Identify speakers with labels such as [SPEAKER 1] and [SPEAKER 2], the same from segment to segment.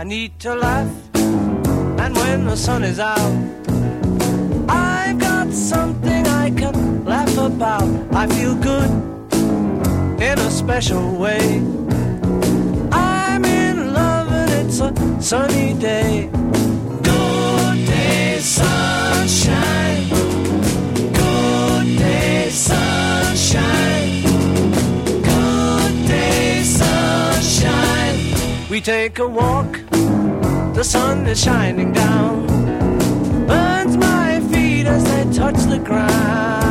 [SPEAKER 1] need to laugh, and when the sun is out, I've got something I can laugh about. I feel good in a special way. I'm in love and it's a sunny day. Good day, sunshine. Good day, sunshine. Good day, sunshine. We take a walk, the sun is shining down, burns my feet as they touch the ground.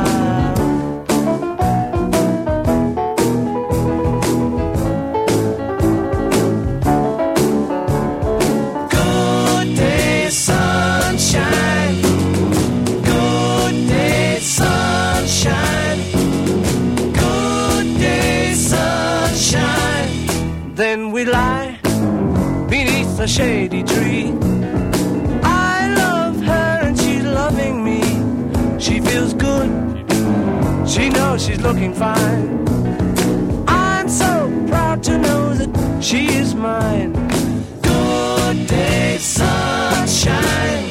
[SPEAKER 1] Good day, sunshine. Good day, sunshine. Good day, sunshine. Then we lie beneath a shady tree. I love her and she's loving me. She feels good, she knows she's looking fine. I'm so proud to know that she is mine. Good day, sunshine.